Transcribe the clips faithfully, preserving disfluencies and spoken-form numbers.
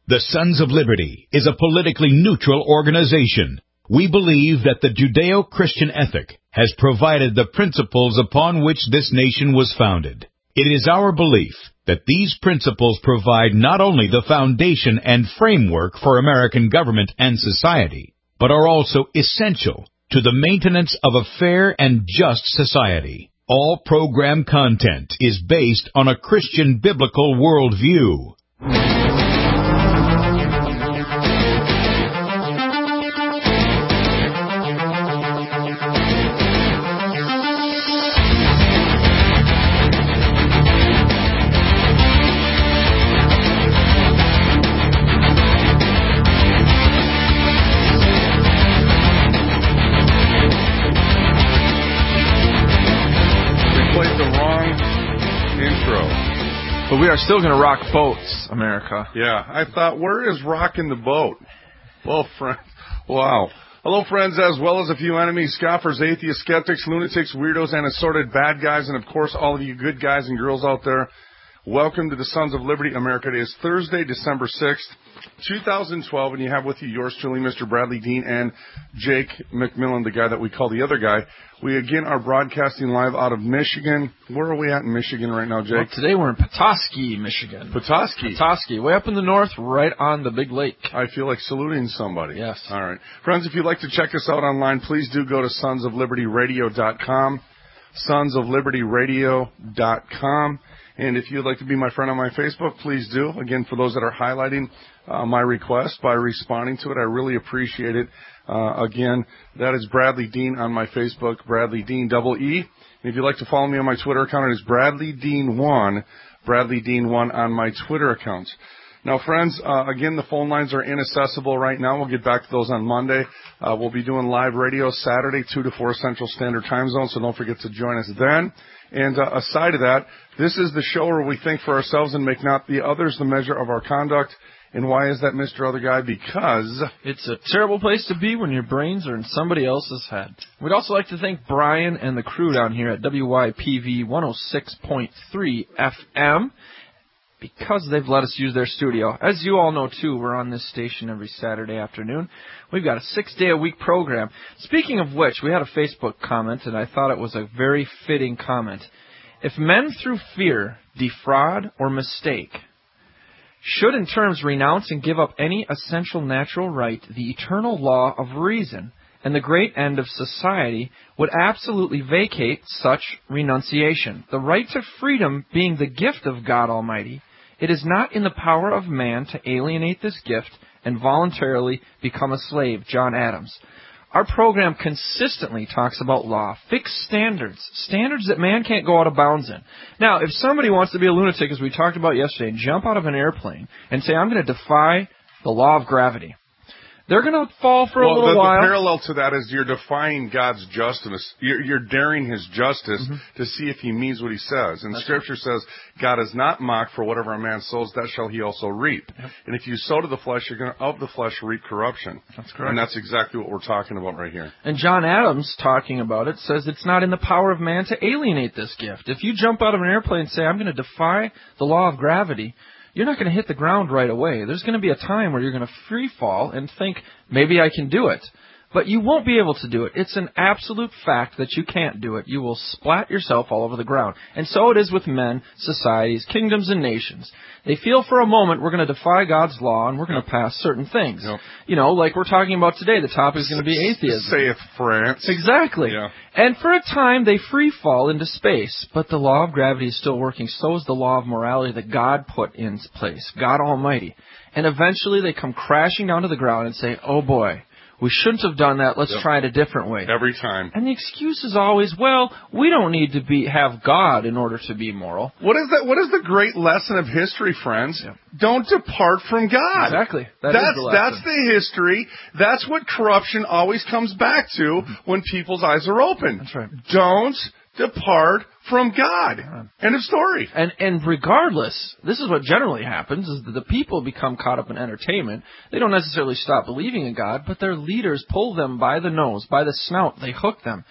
The Sons of Liberty is a politically neutral organization. We believe that the Judeo-Christian ethic has provided the principles upon which this nation was founded. It is our belief that these principles provide not only the foundation and framework for American government and society, but are also essential to the maintenance of a fair and just society. All program content is based on a Christian biblical worldview. But we are still going to rock boats, America. Yeah, I thought, where is rocking the boat? Well, friends, wow. Hello, friends, as well as a few enemies, scoffers, atheists, skeptics, lunatics, weirdos, and assorted bad guys, and, of course, all of you good guys and girls out there. Welcome to the Sons of Liberty, America. It is Thursday, December sixth, twenty twelve, and you have with you yours truly, Mister Bradley Dean, and Jake McMillan, the guy that we call the other guy. We, again, are broadcasting live out of Michigan. Where are we at in Michigan right now, Jake? Well, today we're in Petoskey, Michigan. Petoskey? Petoskey, way up in the north, right on the big lake. I feel like saluting somebody. Yes. All right. Friends, if you'd like to check us out online, please do go to sons of liberty radio dot com, sons of liberty radio dot com. And if you'd like to be my friend on my Facebook, please do. Again, for those that are highlighting uh, my request by responding to it, I really appreciate it. Uh, again, that is Bradley Dean on my Facebook, Bradley Dean, double E. And if you'd like to follow me on my Twitter account, it is Bradley Dean one, Bradley Dean one on my Twitter account. Now, friends, uh, again, the phone lines are inaccessible right now. We'll get back to those on Monday. Uh, we'll be doing live radio Saturday, two to four Central Standard Time Zone, so don't forget to join us then. And uh, aside of that, this is the show where we think for ourselves and make not the others the measure of our conduct. And why is that, Mister Other Guy? Because it's a terrible place to be when your brains are in somebody else's head. We'd also like to thank Brian and the crew down here at W Y P V one oh six point three F M because they've let us use their studio. As you all know, too, we're on this station every Saturday afternoon. We've got a six-day-a-week program. Speaking of which, we had a Facebook comment, and I thought it was a very fitting comment. If men through fear defraud or mistake should in terms renounce and give up any essential natural right, the eternal law of reason and the great end of society would absolutely vacate such renunciation. The right to freedom being the gift of God Almighty, it is not in the power of man to alienate this gift and voluntarily become a slave. John Adams. Our program consistently talks about law, fixed standards, standards that man can't go out of bounds in. Now, if somebody wants to be a lunatic, as we talked about yesterday, and jump out of an airplane and say, I'm going to defy the law of gravity, they're going to fall for well, a little the, while. The parallel to that is you're defying God's justice. You're, you're daring His justice mm-hmm. to see if He means what He says. And That's Scripture right. says, God is not mocked, for whatever a man sows, that shall he also reap. Yep. And if you sow to the flesh, you're going to of the flesh reap corruption. That's correct. And that's exactly what we're talking about right here. And John Adams, talking about it, says it's not in the power of man to alienate this gift. If you jump out of an airplane and say, I'm going to defy the law of gravity, you're not going to hit the ground right away. There's going to be a time where you're going to free fall and think, maybe I can do it. But you won't be able to do it. It's an absolute fact that you can't do it. You will splat yourself all over the ground. And so it is with men, societies, kingdoms, and nations. They feel for a moment we're going to defy God's law and we're going to pass certain things. Yep. You know, like we're talking about today, the topic is going to be atheism. Saith France. Exactly. Yeah. And for a time, they free fall into space. But the law of gravity is still working. So is the law of morality that God put in place, God Almighty. And eventually they come crashing down to the ground and say, oh boy, we shouldn't have done that. Let's yep. try it a different way. Every time. And the excuse is always, well, we don't need to be have God in order to be moral. What is that? What is the great lesson of history, friends? Yep. Don't depart from God. Exactly. That that's is the lesson. That's the history. That's what corruption always comes back to mm-hmm. when people's eyes are open. That's right. Don't depart from God. Yeah. End of story. And and regardless, this is what generally happens, is that the people become caught up in entertainment. They don't necessarily stop believing in God, but their leaders pull them by the nose, by the snout. They hook them.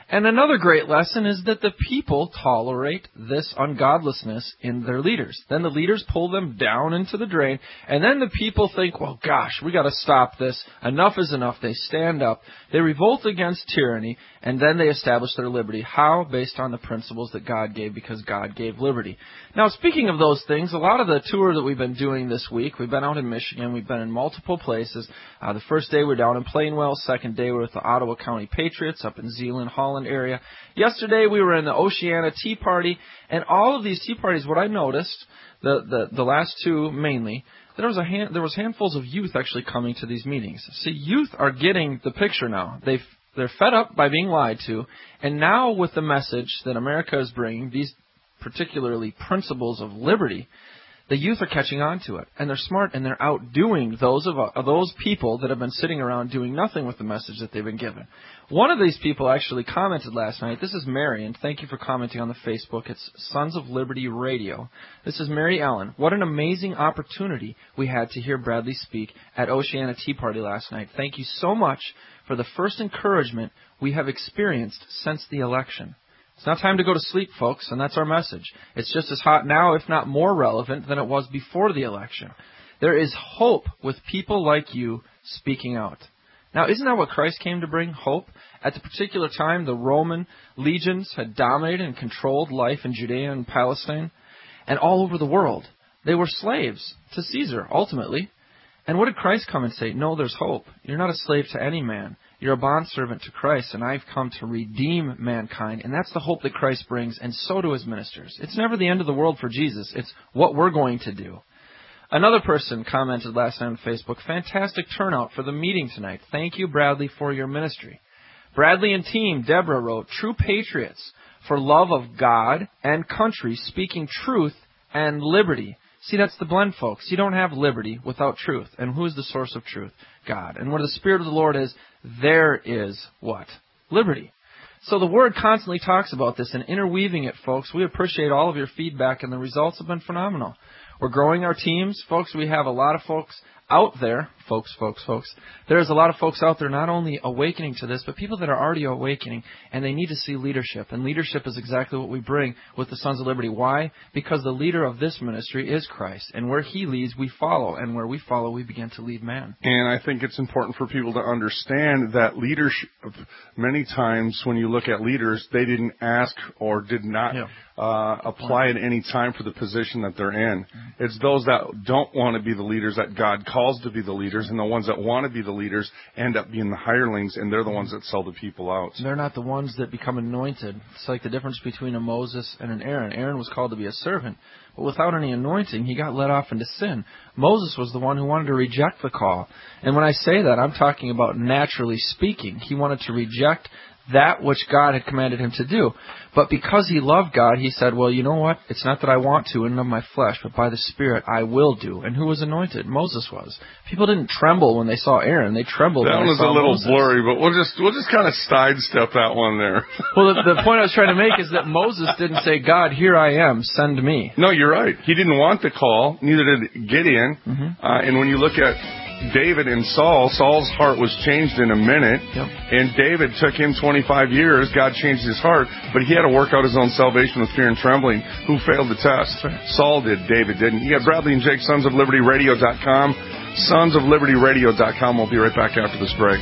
And another great lesson is that the people tolerate this ungodlessness in their leaders. Then the leaders pull them down into the drain, and then the people think, well, gosh, we got to stop this. Enough is enough. They stand up. They revolt against tyranny, and then they establish their liberty. How? Based on the principles that God gave, because God gave liberty. Now, speaking of those things, a lot of the tour that we've been doing this week, we've been out in Michigan. We've been in multiple places. Uh, the first day we're down in Plainwell. Second day we're with the Ottawa County Patriots up in Zeeland, Holland area. Yesterday we were in the Oceana Tea Party, and all of these tea parties, what I noticed, the the, the last two mainly, there was a hand, there was handfuls of youth actually coming to these meetings. See, youth are getting the picture now. They've they're fed up by being lied to, and now with the message that America is bringing, these particularly principles of liberty, the youth are catching on to it, and they're smart, and they're outdoing those of uh, those people that have been sitting around doing nothing with the message that they've been given. One of these people actually commented last night. This is Mary, and thank you for commenting on the Facebook. It's Sons of Liberty Radio. This is Mary Ellen. What an amazing opportunity we had to hear Bradley speak at Oceana Tea Party last night. Thank you so much for the first encouragement we have experienced since the election. It's not time to go to sleep, folks, and that's our message. It's just as hot now, if not more relevant, than it was before the election. There is hope with people like you speaking out. Now, isn't that what Christ came to bring? Hope? At the particular time, the Roman legions had dominated and controlled life in Judea and Palestine and all over the world. They were slaves to Caesar, ultimately. And what did Christ come and say? No, there's hope. You're not a slave to any man. You're a bondservant to Christ, and I've come to redeem mankind. And that's the hope that Christ brings, and so do his ministers. It's never the end of the world for Jesus. It's what we're going to do. Another person commented last night on Facebook, fantastic turnout for the meeting tonight. Thank you, Bradley, for your ministry. Bradley and team, Deborah wrote, true patriots for love of God and country, speaking truth and liberty. See, that's the blend, folks. You don't have liberty without truth. And who is the source of truth? God. And where the Spirit of the Lord is, there is what? Liberty. So the Word constantly talks about this and interweaving it, folks. We appreciate all of your feedback, and the results have been phenomenal. We're growing our teams. Folks, we have a lot of folks out there, folks, folks, folks. There's a lot of folks out there not only awakening to this, but people that are already awakening, and they need to see leadership. And leadership is exactly what we bring with the Sons of Liberty. Why? Because the leader of this ministry is Christ. And where he leads, we follow. And where we follow, we begin to lead man. And I think it's important for people to understand that leadership, many times when you look at leaders, they didn't ask or did not yeah. uh, apply at any time for the position that they're in. Mm-hmm. It's those that don't want to be the leaders that God calls to be the leaders, and the ones that want to be the leaders end up being the hirelings, and they're the ones that sell the people out. They're not the ones that become anointed. It's like the difference between a Moses and an Aaron. Aaron was called to be a servant, but without any anointing, he got led off into sin. Moses was the one who wanted to reject the call. And when I say that, I'm talking about naturally speaking. He wanted to reject that which God had commanded him to do. But because he loved God, he said, well, you know what? It's not that I want to in and of my flesh, but by the Spirit I will do. And who was anointed? Moses was. People didn't tremble when they saw Aaron. They trembled that when they saw That was a little Moses. blurry, but we'll just we'll just kind of sidestep that one there. Well, the, the point I was trying to make is that Moses didn't say, God, here I am, send me. No, you're right. He didn't want the call, neither did Gideon. Mm-hmm. Uh, and when you look at David and Saul, Saul's heart was changed in a minute, yep. and David took him twenty-five years. God changed his heart, but he had to work out his own salvation with fear and trembling. Who failed the test? Right. Saul did, David didn't. You got Bradley and Jake, Sons of Liberty Radio dot com, Sons of Liberty Radio dot com. We'll be right back after this break.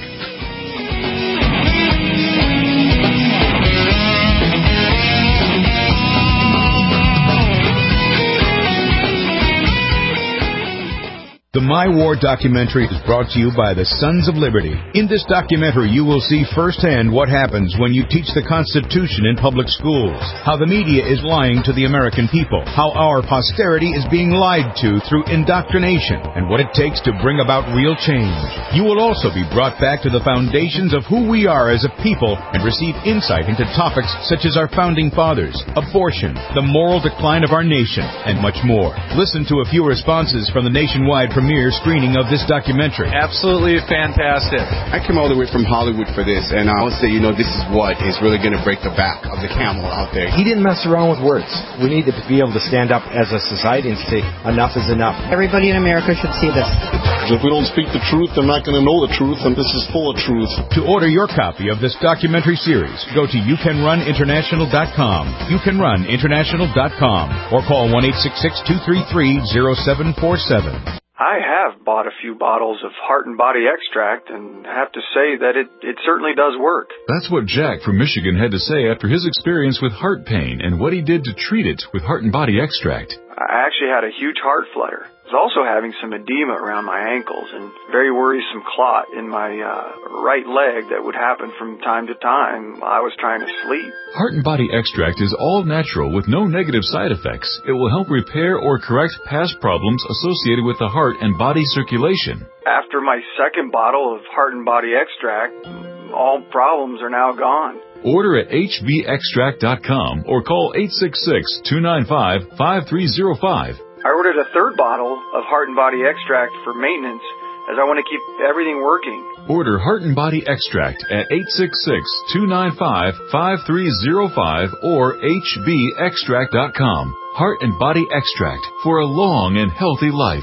The My War documentary is brought to you by the Sons of Liberty. In this documentary, you will see firsthand what happens when you teach the Constitution in public schools, how the media is lying to the American people, how our posterity is being lied to through indoctrination, and what it takes to bring about real change. You will also be brought back to the foundations of who we are as a people and receive insight into topics such as our founding fathers, abortion, the moral decline of our nation, and much more. Listen to a few responses from the nationwide premiere screening of this documentary. Absolutely fantastic. I came all the way from Hollywood for this, and I would say, you know, this is what is really going to break the back of the camel out there. He didn't mess around with words. We need to be able to stand up as a society and say, enough is enough. Everybody in America should see this. If we don't speak the truth, they're not going to know the truth, and this is full of truth. To order your copy of this documentary series, go to you can run international dot com, you can run international dot com, or call one eight six six, two three three, zero seven four seven. I have bought a few bottles of Heart and Body Extract and have to say that it, it certainly does work. That's what Jack from Michigan had to say after his experience with heart pain and what he did to treat it with Heart and Body Extract. I actually had a huge heart flutter. I was also having some edema around my ankles and very worrisome clot in my uh, right leg that would happen from time to time while I was trying to sleep. Heart and Body Extract is all natural with no negative side effects. It will help repair or correct past problems associated with the heart and body circulation. After my second bottle of Heart and Body Extract, all problems are now gone. Order at h b extract dot com or call eight six six, two nine five, five three zero five. I ordered a third bottle of Heart and Body Extract for maintenance as I want to keep everything working. Order Heart and Body Extract at eight six six, two nine five, five three zero five or h b extract dot com. Heart and Body Extract for a long and healthy life.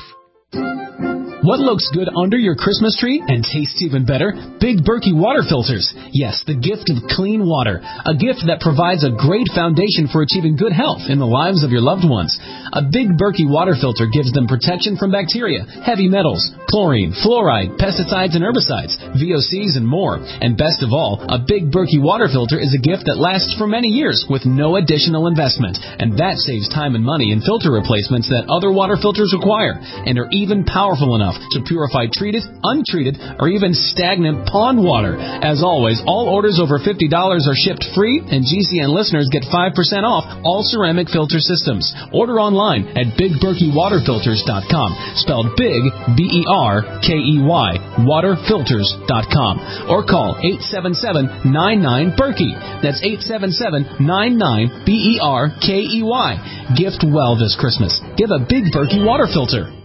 What looks good under your Christmas tree and tastes even better? Big Berkey water filters. Yes, the gift of clean water. A gift that provides a great foundation for achieving good health in the lives of your loved ones. A Big Berkey water filter gives them protection from bacteria, heavy metals, chlorine, fluoride, pesticides and herbicides, V O Cs and more. And best of all, a Big Berkey water filter is a gift that lasts for many years with no additional investment. And that saves time and money in filter replacements that other water filters require and are even powerful enough to purify treated, untreated, or even stagnant pond water. As always, all orders over fifty dollars are shipped free, and G C N listeners get five percent off all ceramic filter systems. Order online at big berkey water filters dot com, spelled big, B E R K E Y, water filters dot com, or call eight seven seven, nine nine, Berkey. That's eight seven seven, nine nine, B E R K E Y. Gift well this Christmas. Give a Big Berkey water filter.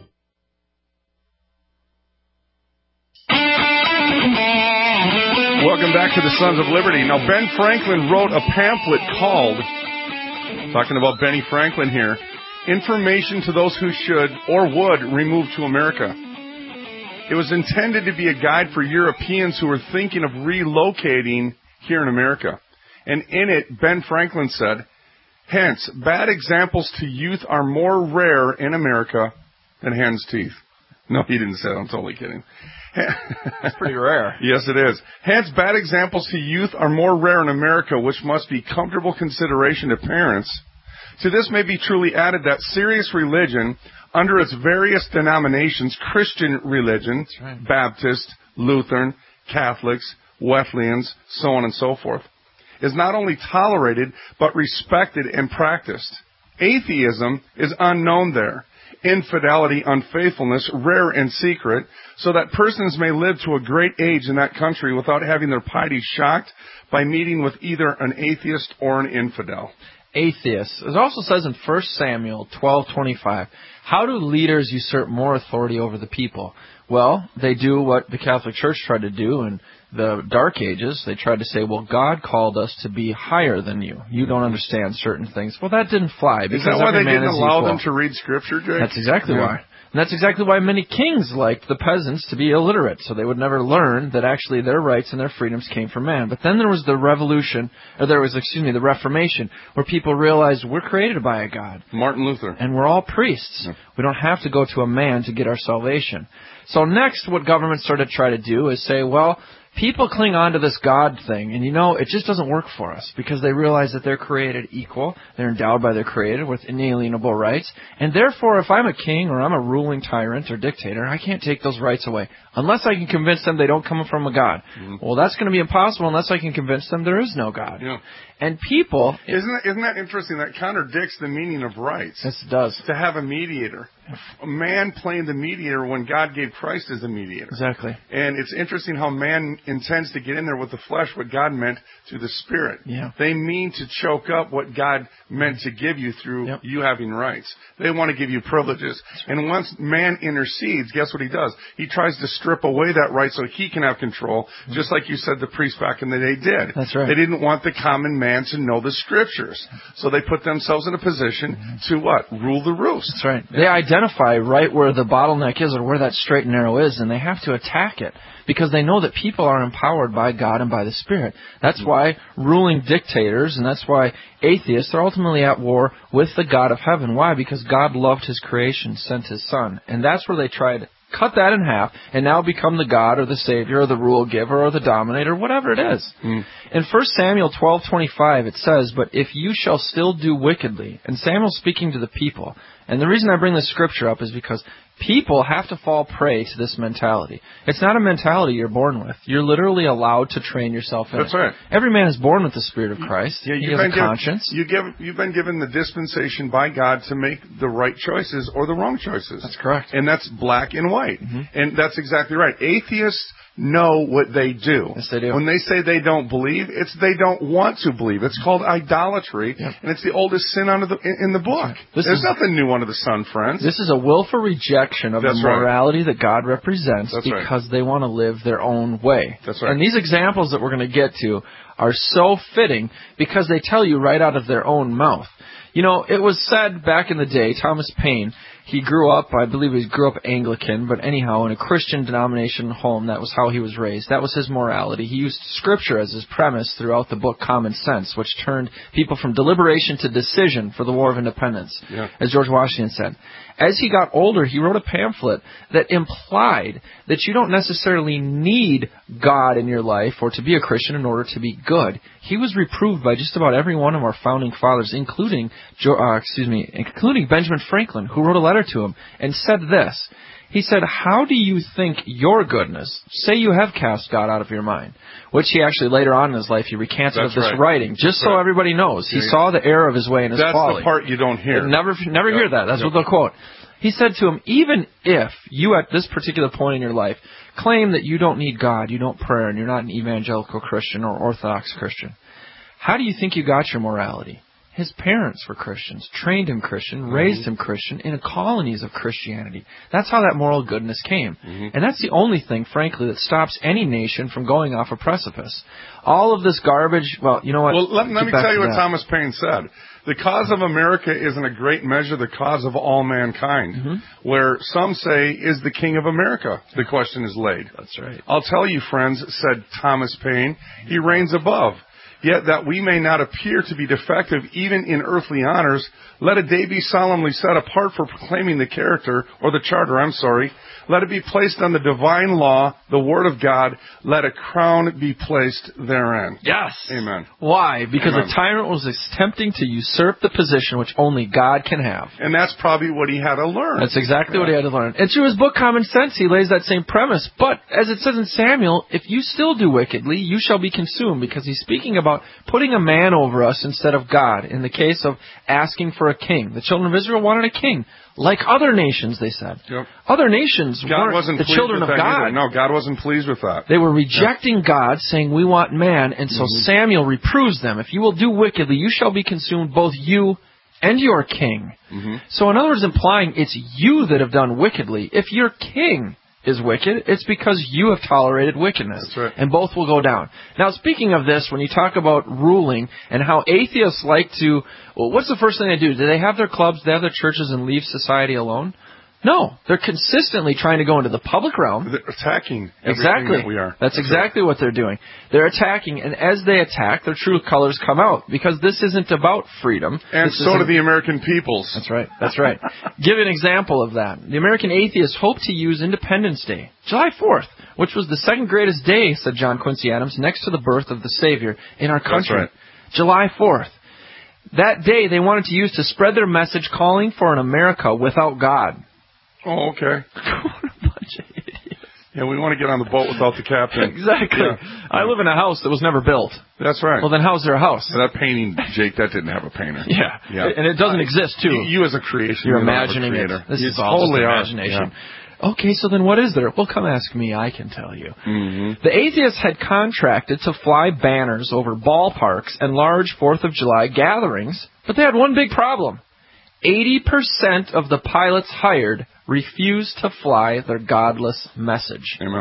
Welcome back to the Sons of Liberty. Now, Ben Franklin wrote a pamphlet called, talking about Benny Franklin here, Information to Those Who Should or Would Remove to America. It was intended to be a guide for Europeans who were thinking of relocating here in America. And in it, Ben Franklin said, hence, bad examples to youth are more rare in America than hen's teeth. No, he didn't say that. I'm totally kidding. That's pretty rare. Yes, it is. Hence, bad examples to youth are more rare in America, which must be comfortable consideration to parents. To this may be truly added that serious religion, under its various denominations, Christian religion, right. Baptist, Lutheran, Catholics, Wesleyans, so on and so forth, is not only tolerated, but respected and practiced. Atheism is unknown there. Infidelity, unfaithfulness, rare and secret, so that persons may live to a great age in that country without having their piety shocked by meeting with either an atheist or an infidel. Atheists. It also says in First Samuel twelve twenty-five, how do leaders usurp more authority over the people? Well, they do what the Catholic Church tried to do in the Dark Ages. They tried to say, well, God called us to be higher than you. You don't understand certain things. Well, that didn't fly. Is that why they didn't allow them to read Scripture, Jake? That's exactly yeah. why. And that's exactly why many kings liked the peasants to be illiterate, so they would never learn that actually their rights and their freedoms came from man. But then there was the revolution, or there was, excuse me, the Reformation, where people realized we're created by a God. Martin Luther. And we're all priests. Yeah. We don't have to go to a man to get our salvation. So next, what government started to try to do is say, well, people cling on to this God thing, and you know, it just doesn't work for us because they realize that they're created equal, they're endowed by their Creator with inalienable rights, and therefore if I'm a king or I'm a ruling tyrant or dictator, I can't take those rights away unless I can convince them they don't come from a God. Mm-hmm. Well, that's going to be impossible unless I can convince them there is no God. Yeah. And people... Isn't that, isn't that interesting? That contradicts the meaning of rights. Yes, it does. To have a mediator. A man playing the mediator when God gave Christ as a mediator. Exactly. And it's interesting how man intends to get in there with the flesh what God meant to the Spirit. Yeah. They mean to choke up what God meant to give you through yep. you having rights. They want to give you privileges. Right. And once man intercedes, guess what he does? He tries to strip away that right so he can have control, mm-hmm. just like you said the priests back in the day did. That's right. They didn't want the common man to know the Scriptures. So they put themselves in a position mm-hmm. to what? Rule the roost. That's right. Yeah. They identify identify right where the bottleneck is or where that straight and narrow is, and they have to attack it because they know that people are empowered by God and by the Spirit. That's why ruling dictators, and that's why atheists are ultimately at war with the God of heaven. Why? Because God loved His creation, sent His Son. And that's where they tried to cut that in half and now become the God or the Savior or the rule giver or the dominator, whatever it is. Mm. In First Samuel twelve twenty-five, it says, "But if you shall still do wickedly," and Samuel's speaking to the people. And the reason I bring this scripture up is because people have to fall prey to this mentality. It's not a mentality you're born with. You're literally allowed to train yourself in That's it. right. Every man is born with the Spirit of Christ. Yeah, he has a conscience. Give, you give, you've been given the dispensation by God to make the right choices or the wrong choices. That's correct. And that's black and white. Mm-hmm. And that's exactly right. Atheists know what they do. Yes, they do. When they say they don't believe, it's they don't want to believe. It's called idolatry, yep. and it's the oldest sin under the, in, in the book. This There's is, nothing new under the sun, friends. This is a willful rejection of That's the morality right. that God represents That's because right. they want to live their own way. That's right. And these examples that we're going to get to are so fitting because they tell you right out of their own mouth. You know, it was said back in the day, Thomas Paine, he grew up, I believe he grew up Anglican, but anyhow, in a Christian denomination home, that was how he was raised. That was his morality. He used Scripture as his premise throughout the book Common Sense, which turned people from deliberation to decision for the War of Independence, yeah. as George Washington said. As he got older, he wrote a pamphlet that implied that you don't necessarily need God in your life or to be a Christian in order to be good. He was reproved by just about every one of our founding fathers, including, uh, excuse me, including Benjamin Franklin, who wrote a letter to him and said this. He said, "How do you think your goodness, say you have cast God out of your mind," which he actually later on in his life, he recanted That's of this right. writing, just That's so right. everybody knows. He yeah. saw the error of his way and his That's folly. That's the part you don't hear. Never, never yep. hear that. That's yep. what they'll quote. He said to him, "Even if you at this particular point in your life claim that you don't need God, you don't pray, and you're not an evangelical Christian or Orthodox Christian, how do you think you got your morality?" His parents were Christians, trained him Christian, mm-hmm. raised him Christian in colonies of Christianity. That's how that moral goodness came. Mm-hmm. And that's the only thing, frankly, that stops any nation from going off a precipice. All of this garbage, well, you know what? Well, let, let me tell you what that. Thomas Paine said. The cause of America is in a great measure the cause of all mankind, mm-hmm. where some say, is the King of America? The question is laid. That's right. I'll tell you, friends, said Thomas Paine, he reigns above. Yet that we may not appear to be defective even in earthly honors, let a day be solemnly set apart for proclaiming the character, or the charter, I'm sorry. Let it be placed on the divine law, the Word of God. Let a crown be placed therein. Yes. Amen. Why? Because Amen. a tyrant was attempting to usurp the position which only God can have. And that's probably what he had to learn. That's exactly yeah. what he had to learn. And through his book Common Sense, he lays that same premise. But, as it says in Samuel, if you still do wickedly, you shall be consumed. Because he's speaking about putting a man over us instead of God. In the case of asking for a king. The children of Israel wanted a king. Like other nations, they said. Yep. Other nations God weren't wasn't the pleased children with of that God. Either. No, God wasn't pleased with that. They were rejecting yep. God, saying, we want man. And so mm-hmm. Samuel reproves them. If you will do wickedly, you shall be consumed, both you and your king. Mm-hmm. So in other words, implying it's you that have done wickedly. If your king is wicked, it's because you have tolerated wickedness. That's right. And both will go down. Now, speaking of this, when you talk about ruling and how atheists like to, well, what's the first thing they do? Do they have their clubs, they have their churches, and leave society alone? No. They're consistently trying to go into the public realm. They're attacking everything exactly. that we are. That's, That's exactly right. what they're doing. They're attacking, and as they attack, their true colors come out, because this isn't about freedom. And this so do the American peoples. That's right. That's right. Give an example of that. The American atheists hope to use Independence Day, July fourth, which was the second greatest day, said John Quincy Adams, next to the birth of the Savior in our country. That's right. July fourth. That day they wanted to use to spread their message calling for an America without God. Oh, okay. What a bunch of idiots. Yeah, we want to get on the boat without the captain. Exactly. Yeah. I live in a house that was never built. That's right. Well, then how's there a house? That painting, Jake, that didn't have a painter. Yeah. yeah. And it doesn't exist, too. You, you as a creation. You're imagining it. This you is all totally just imagination. Yeah. Okay, so then what is there? Well, come ask me. I can tell you. Mm-hmm. The atheists had contracted to fly banners over ballparks and large fourth of July gatherings, but they had one big problem. eighty percent of the pilots hired refused to fly their godless message. Amen.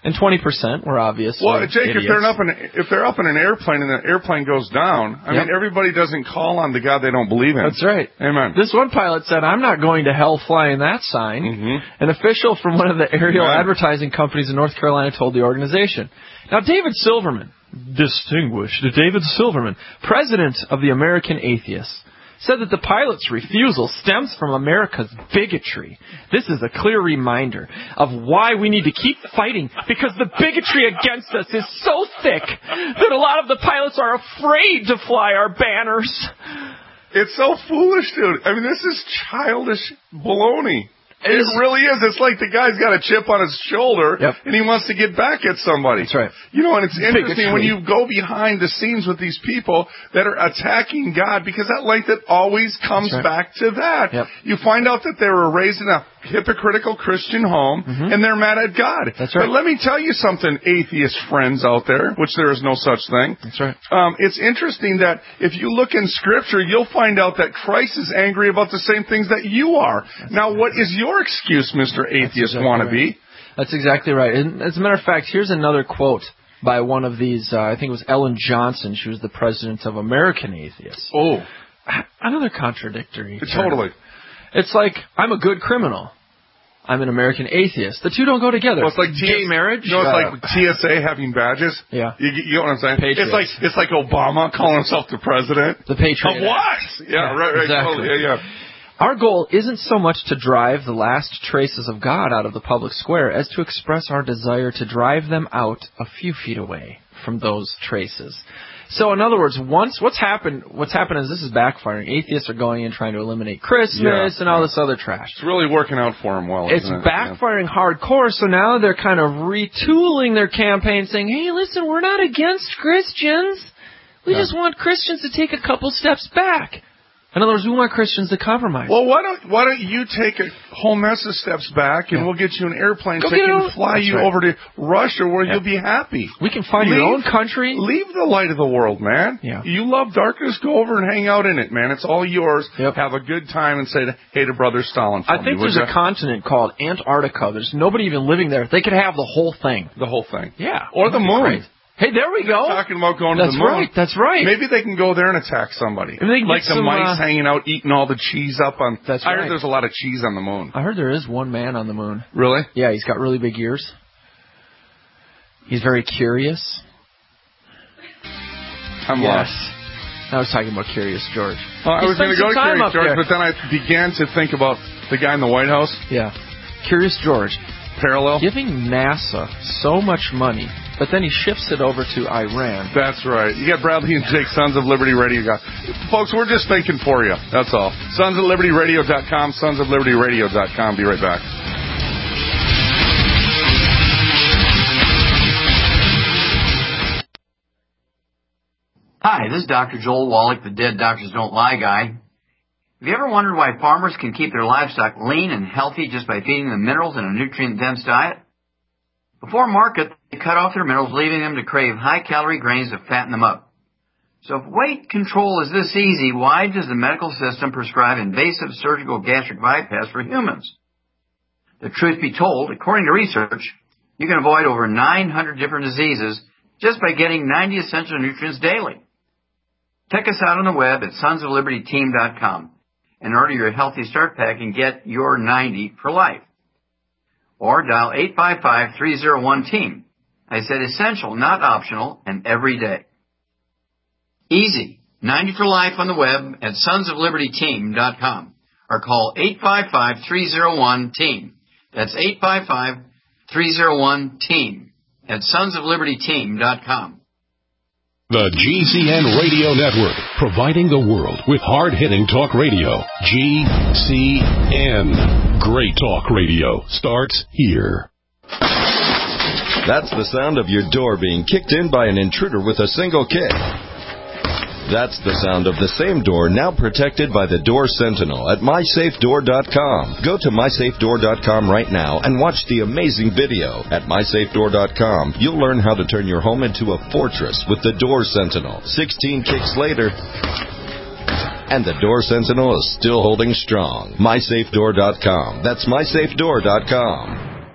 And twenty percent were obviously Well, Jake, idiots. if they're up in if they're up in an airplane and the airplane goes down, I Yep. mean, everybody doesn't call on the God they don't believe in. That's right. Amen. This one pilot said, "I'm not going to hell flying that sign." Mm-hmm. An official from one of the aerial Right. advertising companies in North Carolina told the organization. Now, David Silverman, distinguished David Silverman, president of the American Atheists, said that the pilot's refusal stems from America's bigotry. This is a clear reminder of why we need to keep fighting, because the bigotry against us is so thick that a lot of the pilots are afraid to fly our banners. It's so foolish, dude. I mean, this is childish baloney. It really is. It's like the guy's got a chip on his shoulder, Yep. and he wants to get back at somebody. That's right. You know, and it's interesting Bigotry. when you go behind the scenes with these people that are attacking God, because at length it always comes right. back to that. Yep. You find out that they were raised in a hypocritical Christian home, Mm-hmm. and they're mad at God. That's right. But let me tell you something, atheist friends out there, which there is no such thing. That's right. Um, it's interesting that if you look in Scripture, you'll find out that Christ is angry about the same things that you are. That's now, right. what is your excuse, Mister Atheist exactly wannabe? Right. That's exactly right. And as a matter of fact, here's another quote by one of these, uh, I think it was Ellen Johnson. She was the president of American Atheists. Oh. Another contradictory term. Totally. It's like, I'm a good criminal. I'm an American atheist. The two don't go together. Well, it's like gay T S- marriage. You know, it's uh, like T S A having badges. Yeah. You, you know what I'm saying? Patriots. It's like it's like Obama calling himself the president. The Patriot Of what? Act. Yeah, Yeah, right, right. exactly. Totally, yeah, yeah. Our goal isn't so much to drive the last traces of God out of the public square as to express our desire to drive them out a few feet away from those traces. So, in other words, once what's happened, what's happened is this is backfiring. Atheists are going in trying to eliminate Christmas Yeah, and all yeah. this other trash. It's really working out for him well. It's isn't it? backfiring hardcore, so now they're kind of retooling their campaign, saying, "Hey, listen, we're not against Christians. We Yeah. just want Christians to take a couple steps back." In other words, we want Christians to compromise. Well, why don't why don't you take a whole mess of steps back, and Yeah. we'll get you an airplane Go ticket get and it. fly That's you right. over to Russia, where Yeah. you'll be happy. We can find Leave- your own country. Leave the light of the world, man. Yeah. You love darkness, go over and hang out in it, man. It's all yours. Yep. Have a good time and say, hey to Brother Stalin for I me, think would there's ya? a continent called Antarctica. There's nobody even living there. They could have the whole thing. The whole thing. Yeah. Or the That'd be moon. great. Hey, there we go. Talking about going That's to the moon. right. That's right. Maybe they can go there and attack somebody. Maybe they can like get the some, mice uh, hanging out, eating all the cheese up on... That's I right. heard there's a lot of cheese on the moon. I heard there is one man on the moon. Really? Yeah, he's got really big ears. He's very curious. I'm Yes. lost. I was talking about Curious George. Oh, I He was going to spent go to some time Curious up George, there. but then I began to think about the guy in the White House. Yeah. Curious George. Parallel. Giving NASA so much money, but then he shifts it over to Iran. That's right. You got Bradley and Jake, Sons of Liberty Radio. Guy. Folks, we're just thinking for you. That's all. Sons of Liberty Radio dot com, Sons of Liberty Radio dot com. Be right back. Hi, this is Doctor Joel Wallach, the Dead Doctors Don't Lie guy. Have you ever wondered why farmers can keep their livestock lean and healthy just by feeding them minerals in a nutrient-dense diet? Before market, they cut off their minerals, leaving them to crave high-calorie grains to fatten them up. So if weight control is this easy, why does the medical system prescribe invasive surgical gastric bypass for humans? The truth be told, according to research, you can avoid over nine hundred different diseases just by getting ninety essential nutrients daily. Check us out on the web at sons of liberty team dot com and order your Healthy Start Pack and get your ninety for life. Or dial eight five five, three oh one, team. I said essential, not optional, and every day. Easy. ninety for life on the web at sons of liberty team dot com or call eight five five, three oh one, team. That's eight five five, three oh one, team at sons of liberty team dot com. The G C N Radio Network, providing the world with hard-hitting talk radio. G C N. Great talk radio starts here. That's the sound of your door being kicked in by an intruder with a single kick. That's the sound of the same door now protected by the Door Sentinel at my safe door dot com. Go to my safe door dot com right now and watch the amazing video. At my safe door dot com, you'll learn how to turn your home into a fortress with the Door Sentinel. sixteen kicks later, and the Door Sentinel is still holding strong. my safe door dot com. That's my safe door dot com.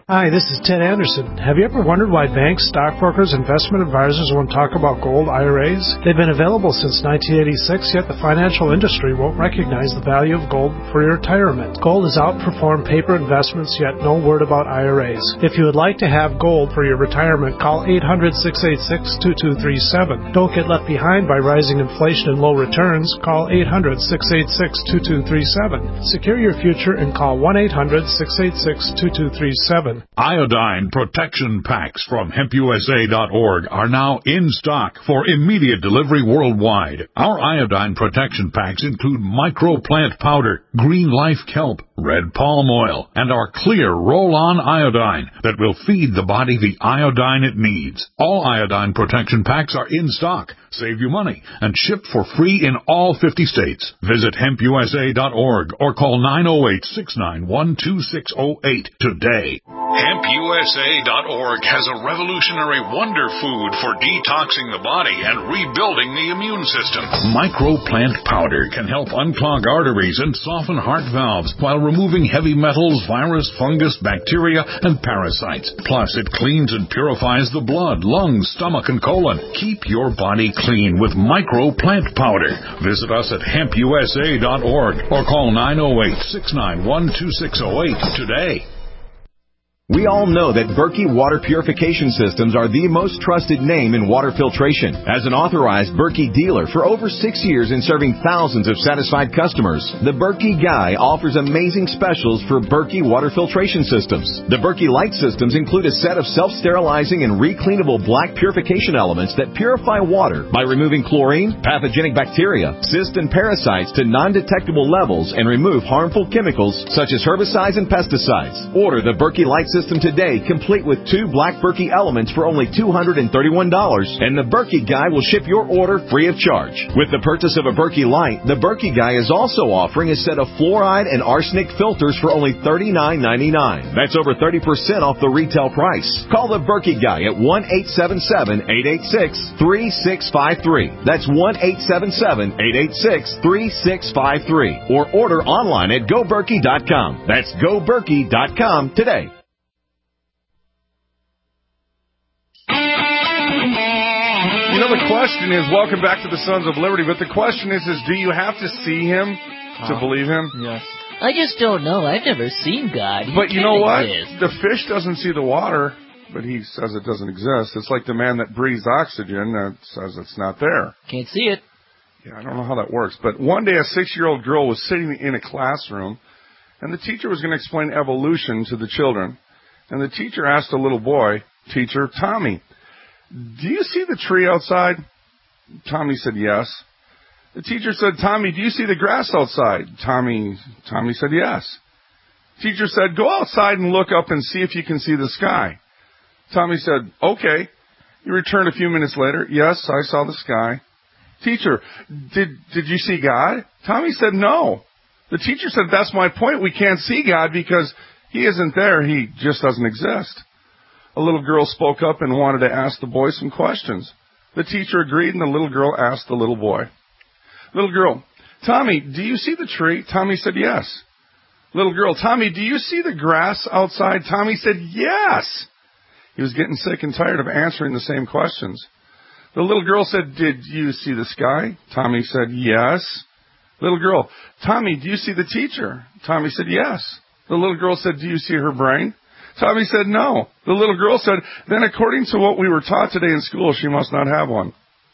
Hi, this is Ted Anderson. Have you ever wondered why banks, stockbrokers, investment advisors won't talk about gold I R As? They've been available since nineteen eighty-six, yet the financial industry won't recognize the value of gold for your retirement. Gold has outperformed paper investments, yet no word about I R As. If you would like to have gold for your retirement, call eight hundred, six eight six, two two three seven. Don't get left behind by rising inflation and low returns. Call eight hundred, six eight six, two two three seven. Secure your future and call one eight hundred, six eight six, two two three seven. Iodine protection packs from hemp U S A dot org are now in stock for immediate delivery worldwide. Our iodine protection packs include microplant powder, green life kelp, red palm oil, and our clear roll-on iodine that will feed the body the iodine it needs. All iodine protection packs are in stock, save you money, and shipped for free in all fifty states. Visit hemp U S A dot org or call nine oh eight, six nine one, two six oh eight today. hemp U S A dot org has a revolutionary wonder food for detoxing the body and rebuilding the immune system. Microplant powder can help unclog arteries and soften heart valves while removing heavy metals, virus, fungus, bacteria, and parasites. Plus, it cleans and purifies the blood, lungs, stomach, and colon. Keep your body clean with Microplant powder. Visit us at hemp U S A dot org or call nine oh eight, six nine one, two six oh eight today. We all know that Berkey Water Purification Systems are the most trusted name in water filtration. As an authorized Berkey dealer for over six years and serving thousands of satisfied customers, the Berkey Guy offers amazing specials for Berkey Water Filtration Systems. The Berkey Light Systems include a set of self-sterilizing and recleanable black purification elements that purify water by removing chlorine, pathogenic bacteria, cysts, and parasites to non-detectable levels and remove harmful chemicals such as herbicides and pesticides. Order the Berkey Light System today, complete with two black Berkey elements for only two hundred thirty-one dollars, and the Berkey Guy will ship your order free of charge. With the purchase of a Berkey Light, the Berkey Guy is also offering a set of fluoride and arsenic filters for only thirty-nine ninety-nine. That's over thirty percent off the retail price. Call the Berkey Guy at one eight seven seven, eight eight six, three six five three. That's one eight seven seven, eight eight six, three six five three. Or order online at go berkey dot com. That's go berkey dot com today. You know, the question is, welcome back to the Sons of Liberty, but the question is, is do you have to see him to oh. believe him? Yes. I just don't know. I've never seen God. He but you know what? Exist. The fish doesn't see the water, but he says it doesn't exist. It's like the man that breathes oxygen that says it's not there. Can't see it. Yeah, I don't know how that works. But one day a six-year-old girl was sitting in a classroom, and the teacher was going to explain evolution to the children. And the teacher asked a little boy, "Teacher, Tommy, do you see the tree outside?" Tommy said, "Yes." The teacher said, "Tommy, do you see the grass outside?" Tommy, Tommy said, "Yes." Teacher said, "Go outside and look up and see if you can see the sky." Tommy said, "Okay." He returned a few minutes later. "Yes, I saw the sky." Teacher, did, did you see God? Tommy said, "No." The teacher said, "That's my point. We can't see God because he isn't there. He just doesn't exist." A little girl spoke up and wanted to ask the boy some questions. The teacher agreed, and the little girl asked the little boy. Little girl, "Tommy, do you see the tree?" Tommy said, "Yes." Little girl, "Tommy, do you see the grass outside?" Tommy said, "Yes." He was getting sick and tired of answering the same questions. The little girl said, "Did you see the sky?" Tommy said, "Yes." Little girl, "Tommy, do you see the teacher?" Tommy said, "Yes." The little girl said, "Do you see her brain?" Tommy said, "No." The little girl said, "Then according to what we were taught today in school, she must not have one."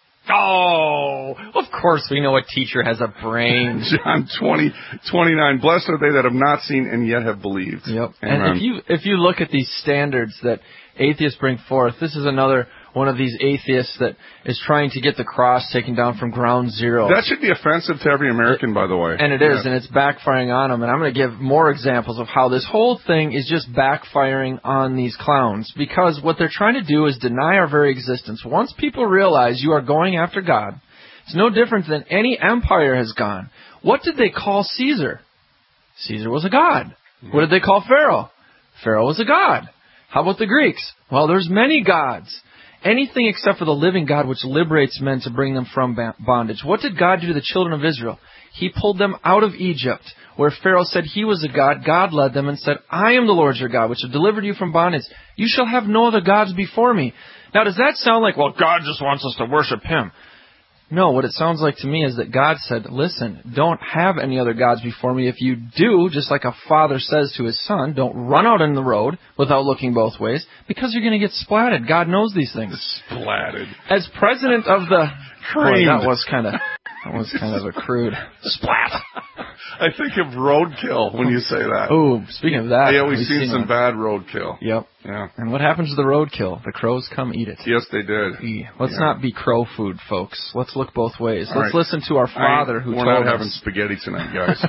Oh, of course we know a teacher has a brain. John twenty, twenty-nine. Blessed are they that have not seen and yet have believed. Yep. Amen. And if you if you look at these standards that atheists bring forth, this is another one of these atheists that is trying to get the cross taken down from ground zero. That should be offensive to every American, by the way. And it is, yeah. And it's backfiring on them. And I'm going to give more examples of how this whole thing is just backfiring on these clowns. Because what they're trying to do is deny our very existence. Once people realize you are going after God, it's no different than any empire has gone. What did they call Caesar? Caesar was a god. What did they call Pharaoh? Pharaoh was a god. How about the Greeks? Well, there's many gods. Anything except for the living God which liberates men to bring them from bondage. What did God do to the children of Israel? He pulled them out of Egypt. where Pharaoh said he was a god, God led them and said, I am the Lord your God, which have delivered you from bondage. You shall have no other gods before me. Now, does that sound like, well, God just wants us to worship him? No, what it sounds like to me is that God said, listen, don't have any other gods before me. If you do, just like a father says to his son, don't run out in the road without looking both ways, because you're going to get splatted. God knows these things. Splatted. As president of the... Creamed. Boy, that was kind of... That was kind of a crude splat. I think of roadkill when you say that. Oh, speaking of that. Yeah, we've seen, seen some one. bad roadkill. Yep. Yeah. And what happens to the roadkill? The crows come eat it. Yes, they did. E. Let's yeah. not be crow food, folks. Let's look both ways. All Let's right. listen to our father who We're told not having us. spaghetti tonight, guys.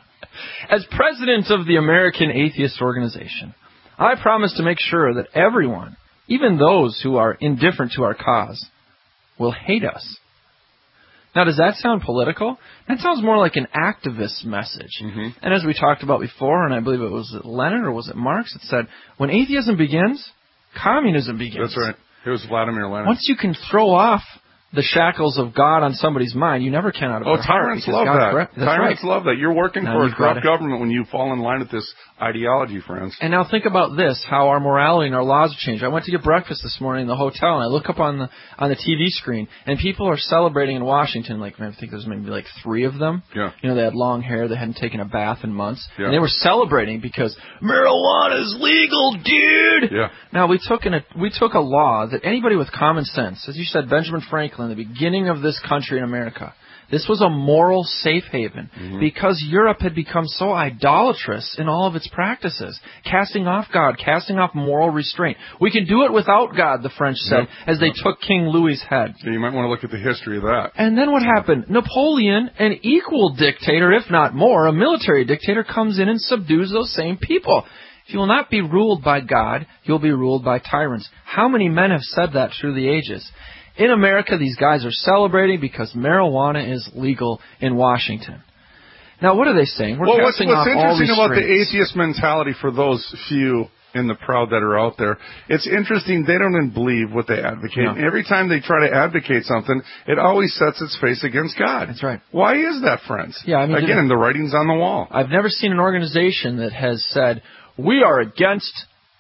As president of the American Atheist Organization, I promise to make sure that everyone, even those who are indifferent to our cause, will hate us. Now, does that sound political? That sounds more like an activist message. Mm-hmm. And as we talked about before, and I believe it was Leonard or was it Marx that said, when atheism begins, communism begins. That's right. It was Vladimir Lenin. Once you can throw off the shackles of God on somebody's mind, you never can out of Oh, their heart. tyrants because love God that. correct- That's Tyrants right. love that. You're working Now for a you've corrupt got it. government when you fall in line with this ideology, friends. And now think about this, how our morality and our laws have changed. I went to get breakfast this morning in the hotel, and I look up on the on the T V screen, and people are celebrating in Washington, like I think there's maybe like three of them. Yeah. You know, they had long hair, they hadn't taken a bath in months. Yeah. And they were celebrating because marijuana is legal, dude! Yeah. Now, we took, an, a, we took a law that anybody with common sense, as you said, Benjamin Franklin, the beginning of this country in America, this was a moral safe haven Mm-hmm. because Europe had become so idolatrous in all of its practices, casting off God, casting off moral restraint. We can do it without God, the French said, Yep. as they Yep. took King Louis's head. So you might want to look at the history of that. And then what happened? Napoleon, an equal dictator, if not more, a military dictator, comes in and subdues those same people. If you will not be ruled by God, you'll be ruled by tyrants. How many men have said that through the ages? In America, these guys are celebrating because marijuana is legal in Washington. Now, what are they saying? We're well, what's, casting what's off all interesting about the restraints. atheist mentality for those few in the crowd that are out there, it's interesting they don't even believe what they advocate. No. And every time they try to advocate something, it always sets its face against God. That's right. Why is that, friends? Yeah, I mean, Again, the writing's on the wall. I've never seen an organization that has said, we are against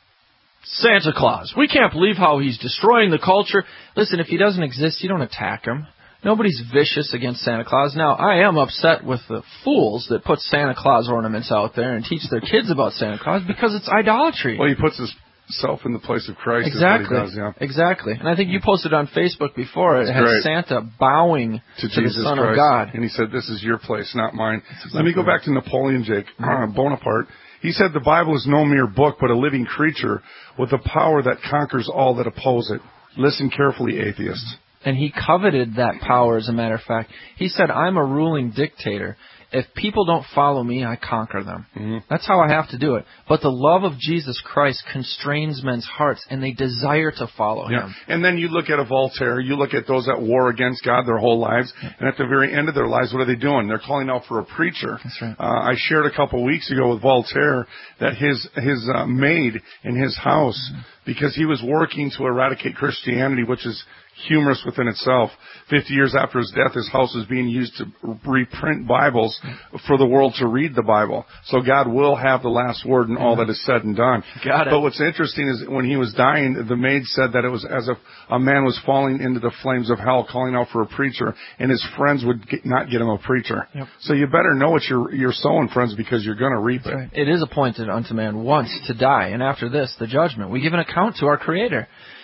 Santa Claus. We can't believe how he's destroying the culture. Listen, if he doesn't exist, you don't attack him. Nobody's vicious against Santa Claus. Now, I am upset with the fools that put Santa Claus ornaments out there and teach their kids about Santa Claus because it's idolatry. Well, he puts himself in the place of Christ. Exactly. Is what he does, yeah. Exactly. And I think you posted on Facebook before, it That's has great. Santa bowing to, to Jesus the Son Christ. of God. And he said, this is your place, not mine. Exactly Let me go right. back to Napoleon, Jake, uh, Bonaparte. He said the Bible is no mere book, but a living creature with a power that conquers all that oppose it. Listen carefully, atheists. And he coveted that power, as a matter of fact. He said, I'm a ruling dictator. If people don't follow me, I conquer them. Mm-hmm. That's how I have to do it. But the love of Jesus Christ constrains men's hearts, and they desire to follow Yeah. him. And then you look at a Voltaire, you look at those that war against God their whole lives, and at the very end of their lives, what are they doing? They're calling out for a preacher. That's right. Uh, I shared a couple weeks ago with Voltaire that his his uh, maid in his house, mm-hmm. because he was working to eradicate Christianity, which is humorous within itself. Fifty years after his death, his house is being used to reprint Bibles for the world to read the Bible. So God will have the last word in all that is said and done. Got it. But what's interesting is when he was dying, the maid said that it was as if a man was falling into the flames of hell, calling out for a preacher, and his friends would get, not get him a preacher. Yep. So you better know what you're, you're sowing, friends, because you're going to reap it. Right. It is appointed unto man once to die, and after this, the judgment. We give an account to our Creator.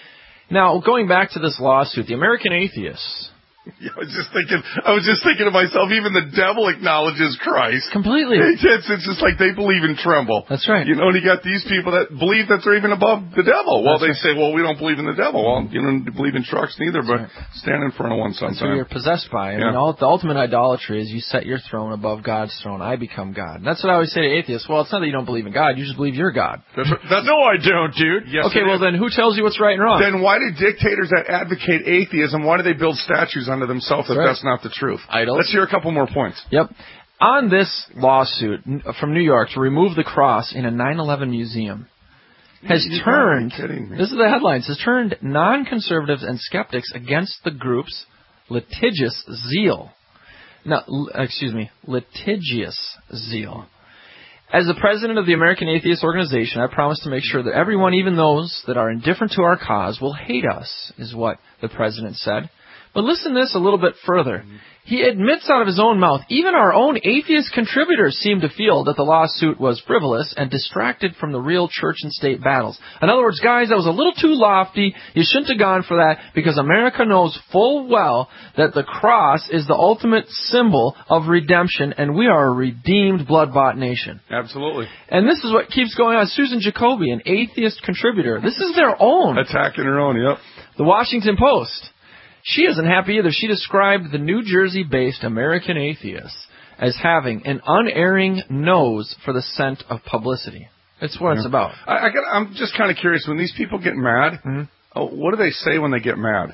Now, going back to this lawsuit, the American Atheists... Yeah, I was just thinking. I was just thinking to myself. Even the devil acknowledges Christ completely. It's, it's just like they believe in tremble. That's right. You know, and you got these people that believe that they're even above the devil. Well, That's they right. say, "Well, we don't believe in the devil." Well, you don't believe in trucks neither, but right. stand in front of one That's what sometime. you're possessed by. I Yeah. mean, all, the ultimate idolatry is you set your throne above God's throne. I become God. And that's what I always say to atheists. Well, it's not that you don't believe in God. You just believe you're God. That's, that's, no, I don't, dude. Yes, okay, it well is. then who tells you what's right and wrong? Then why do dictators that advocate atheism? Why do they build statues unto themselves if That's right. that's not the truth? Idols. Let's hear a couple more points. Yep. On this lawsuit from New York to remove the cross in a nine eleven museum has You turned, gotta be kidding me. this is the headlines, has turned non-conservatives and skeptics against the group's litigious zeal. No, l- excuse me, litigious zeal. As the president of the American Atheist Organization, I promise to make sure that everyone, even those that are indifferent to our cause, will hate us, is what the president said. But listen to this a little bit further. He admits out of his own mouth, even our own atheist contributors seem to feel that the lawsuit was frivolous and distracted from the real church and state battles. In other words, guys, that was a little too lofty. You shouldn't have gone for that because America knows full well that the cross is the ultimate symbol of redemption, and we are a redeemed, blood-bought nation. Absolutely. And this is what keeps going on. Susan Jacoby, an atheist contributor. This is their own. Attacking her own, yep. The Washington Post. She isn't happy either. She described the New Jersey-based American atheists as having an unerring nose for the scent of publicity. That's what yeah. it's about. I, I got, I'm just kind of curious. When these people get mad, mm-hmm. oh, what do they say when they get mad?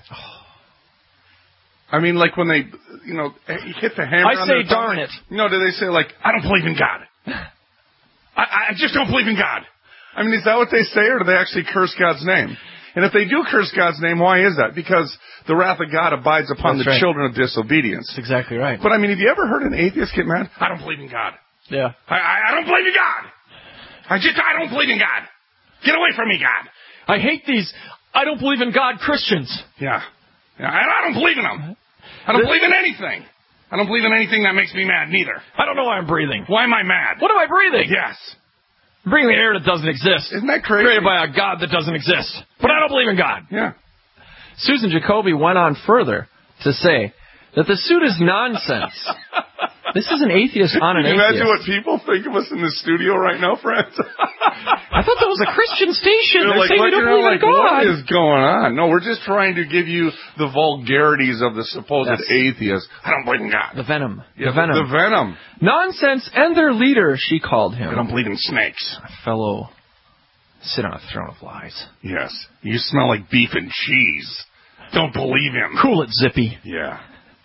I mean, like when they, you know, hit the hammer I on say, their darn thumb. it. No, do they say, like, I don't believe in God? I, I just don't believe in God. I mean, is that what they say, or do they actually curse God's name? And if they do curse God's name, why is that? Because the wrath of God abides upon That's the right. children of disobedience. That's exactly right. But, I mean, have you ever heard an atheist get mad? I don't believe in God. Yeah. I, I, I don't believe in God. I just, I don't believe in God. Get away from me, God. I hate these, I don't believe in God Christians. Yeah. yeah I, I don't believe in them. I don't believe in anything. I don't believe in anything that makes me mad, neither. I don't know why I'm breathing. Why am I mad? What am I breathing? Yes. I'm breathing the air that doesn't exist. Isn't that crazy? Created by a God that doesn't exist. But I don't believe in God. Yeah. Susan Jacoby went on further to say that the suit is nonsense. This is an atheist on an Can you atheist. imagine what people think of us in the studio right now, friends? I thought that was a Christian station. They're like, saying we don't believe like, in God. What is going on? No, we're just trying to give you the vulgarities of the supposed yes. atheist. I don't believe in God. The venom. Yeah, the venom. The venom. Nonsense and their leader, she called him. I don't believe in snakes. A fellow sit on a throne of lies. Yes. You smell like beef and cheese. Don't believe him. Cool it, Zippy. Yeah.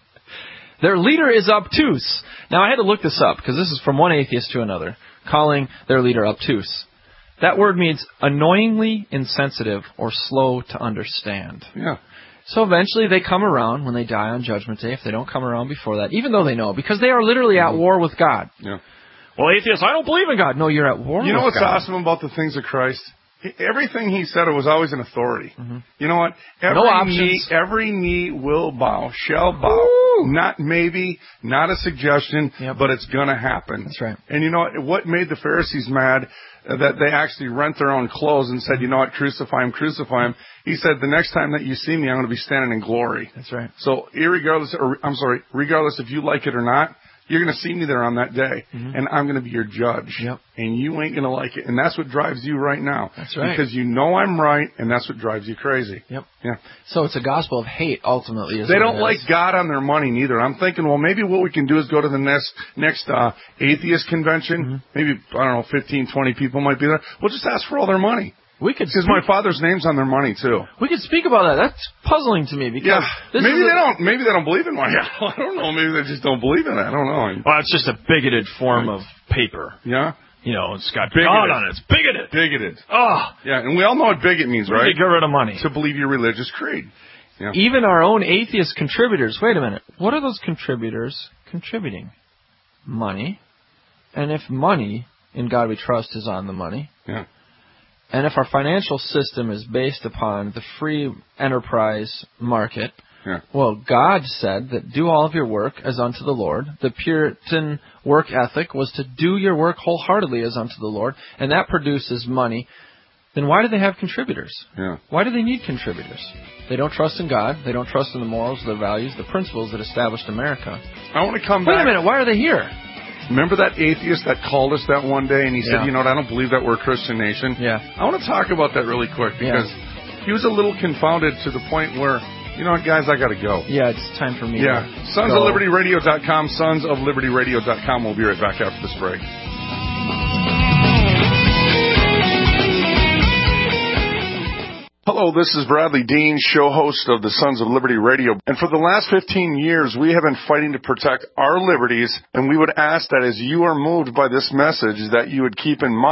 Their leader is obtuse. Now, I had to look this up, because this is from one atheist to another, calling their leader obtuse. That word means annoyingly insensitive or slow to understand. Yeah. So eventually they come around when they die on Judgment Day, if they don't come around before that, even though they know, because they are literally at war with God. Yeah. Well, atheists, I don't believe in God. No, you're at war with God. You know what's God. awesome about the things of Christ? Everything he said, it was always an authority. Mm-hmm. You know what? Every no options. Knee, every knee will bow, shall bow. Woo! Not maybe, not a suggestion, yep. but it's going to happen. That's right. And you know what? What made the Pharisees mad? Uh, that they actually rent their own clothes and said, you know what, crucify him, crucify him. He said, the next time that you see me, I'm going to be standing in glory. That's right. So irregardless, or I'm sorry, regardless if you like it or not, you're going to see me there on that day, mm-hmm. and I'm going to be your judge. Yep. And you ain't going to like it. And that's what drives you right now. That's right. Because you know I'm right, and that's what drives you crazy. Yep. Yeah. So it's a gospel of hate, ultimately. Is they what don't it like is. God on their money, neither. I'm thinking, well, maybe what we can do is go to the next next uh, atheist convention. Mm-hmm. Maybe, I don't know, fifteen, twenty people might be there. We'll just ask for all their money. We could because my father's name's on their money too. We could speak about that. That's puzzling to me because yeah. this maybe is they a, don't. Maybe they don't believe in money. I don't know. Maybe they just don't believe in it. I don't know. Well, it's just a bigoted form of paper. Yeah. You know, it's got bigoted. God on it. It's bigoted. Bigoted. Oh. Yeah, and we all know what bigot means, right? To get rid of money. To believe your religious creed. Yeah. Even our own atheist contributors. Wait a minute. What are those contributors contributing? Money. And if money, in God we trust, is on the money. Yeah. And if our financial system is based upon the free enterprise market, yeah. well, God said that do all of your work as unto the Lord. The Puritan work ethic was to do your work wholeheartedly as unto the Lord, and that produces money. Then why do they have contributors? Yeah. Why do they need contributors? They don't trust in God. They don't trust in the morals, the values, the principles that established America. I want to come Wait back. Wait a minute. Why are they here? Remember that atheist that called us that one day and he yeah. said, you know what, I don't believe that we're a Christian nation? Yeah. I want to talk about that really quick because yeah. he was a little confounded to the point where, you know what, guys, I got to go. Yeah, it's time for me yeah. to Sons go. of Liberty Radio dot com, Sons of Liberty Radio dot com. We'll be right back after this break. Hello, this is Bradley Dean, show host of the Sons of Liberty Radio. And for the last fifteen years, we have been fighting to protect our liberties, and we would ask that as you are moved by this message, that you would keep in mind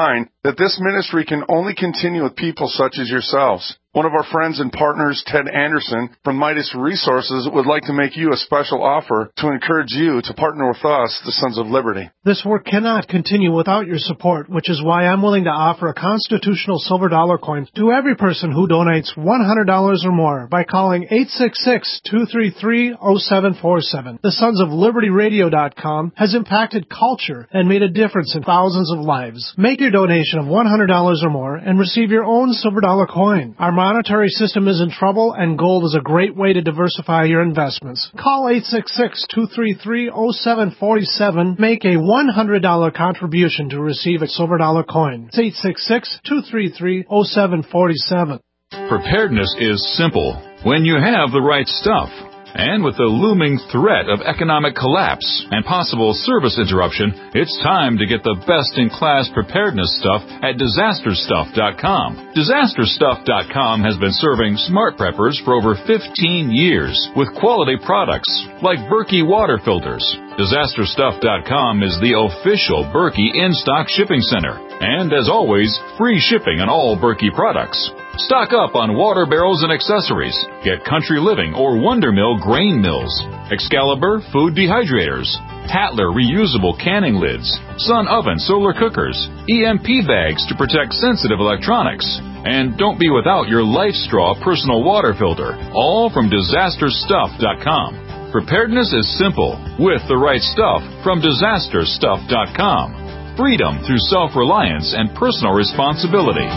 that this ministry can only continue with people such as yourselves. One of our friends and partners, Ted Anderson, from Midas Resources, would like to make you a special offer to encourage you to partner with us, the Sons of Liberty. This work cannot continue without your support, which is why I'm willing to offer a constitutional silver dollar coin to every person who donates one hundred dollars or more by calling eight six six, two three three, zero seven four seven. The Sons of Liberty Radio dot com has impacted culture and made a difference in thousands of lives. Make your donation of one hundred dollars or more and receive your own silver dollar coin. Our monetary system is in trouble, and gold is a great way to diversify your investments. Call eight six six, two three three, zero seven four seven. Make a one hundred dollars contribution to receive a silver dollar coin. It's eight six six, two three three, zero seven four seven. Preparedness is simple when you have the right stuff. And with the looming threat of economic collapse and possible service interruption, it's time to get the best-in-class preparedness stuff at disaster stuff dot com. disaster stuff dot com has been serving smart preppers for over fifteen years with quality products like Berkey water filters. disaster stuff dot com is the official Berkey in-stock shipping center. And as always, free shipping on all Berkey products. Stock up on water barrels and accessories. Get Country Living or Wonder Mill grain mills, Excalibur food dehydrators, Tatler reusable canning lids, Sun oven solar cookers, E M P bags to protect sensitive electronics. And don't be without your LifeStraw personal water filter, all from disaster stuff dot com. Preparedness is simple with the right stuff from disaster stuff dot com. Freedom through self-reliance and personal responsibility.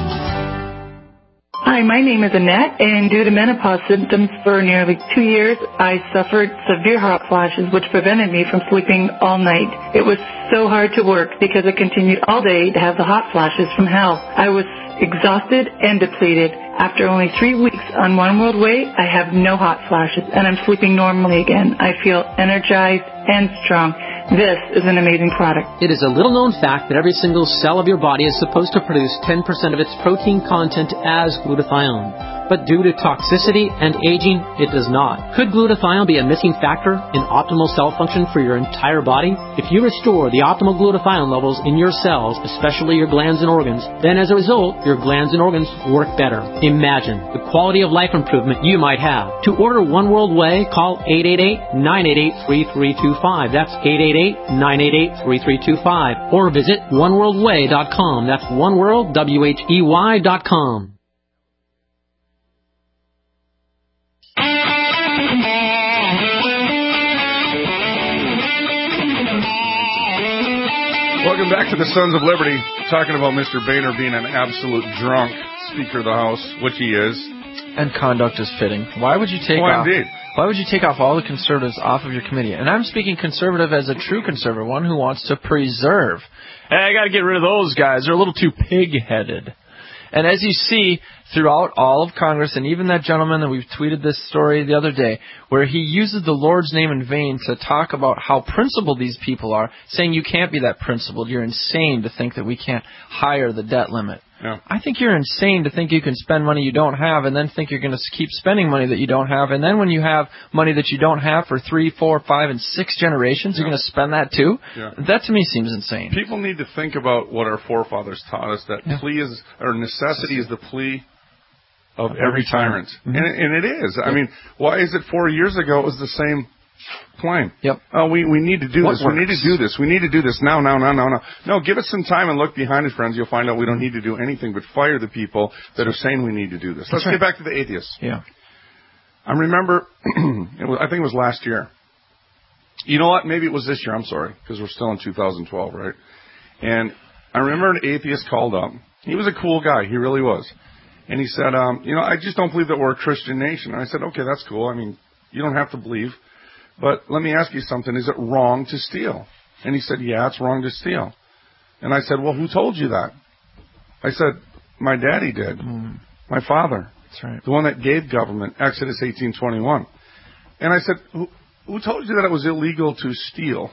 Hi, my name is Annette, and due to menopause symptoms for nearly two years, I suffered severe hot flashes, which prevented me from sleeping all night. It was so hard to work because I continued all day to have the hot flashes from hell. I was exhausted and depleted. After only three weeks on One World Way, I have no hot flashes, and I'm sleeping normally again. I feel energized and strong. This is an amazing product. It is a little-known fact that every single cell of your body is supposed to produce ten percent of its protein content as glutathione. But due to toxicity and aging, it does not. Could glutathione be a missing factor in optimal cell function for your entire body? If you restore the optimal glutathione levels in your cells, especially your glands and organs, then as a result, your glands and organs work better. Imagine the quality of life improvement you might have. To order One World Way, call eight eight eight, nine eight eight, three three two five. That's eight eight eight, nine eight eight, three three two five. Or visit one world way dot com. That's oneworld, W H E Y dot com. Welcome back to the Sons of Liberty, talking about Mister Boehner being an absolute drunk Speaker of the House, which he is. And conduct is fitting. Why would you take oh, off? Indeed. Why would you take off all the conservatives off of your committee? And I'm speaking conservative as a true conservative, one who wants to preserve. Hey, I got to get rid of those guys. They're a little too pig-headed. And as you see throughout all of Congress, and even that gentleman that we've tweeted this story the other day, where he uses the Lord's name in vain to talk about how principled these people are, saying you can't be that principled. You're insane to think that we can't higher the debt limit. Yeah. I think you're insane to think you can spend money you don't have and then think you're going to keep spending money that you don't have. And then when you have money that you don't have for three, four, five, and six generations, yeah. you're going to spend that too? Yeah. That to me seems insane. People need to think about what our forefathers taught us, that yeah. plea is, or necessity is the plea of, of every, every tyrant. tyrant. Mm-hmm. And, it, and it is. Yep. I mean, why is it four years ago it was the same claim? Yep. Oh, we, we need to do what this. Works? We need to do this. We need to do this now, now, now, now, now. No, give us some time and look behind it, friends. You'll find out we don't need to do anything but fire the people that are saying we need to do this. Let's right. get back to the atheists. Yeah. I remember, it was, I think it was last year. You know what? Maybe it was this year. I'm sorry, because we're still in two thousand twelve, right? And I remember an atheist called up. He was a cool guy. He really was. And he said, um, you know, I just don't believe that we're a Christian nation. And I said, okay, that's cool. I mean, you don't have to believe. But let me ask you something. Is it wrong to steal? And he said, yeah, it's wrong to steal. And I said, well, who told you that? I said, my daddy did. Mm. My father. That's right. The one that gave government, Exodus eighteen twenty-one. And I said, who, who told you that it was illegal to steal?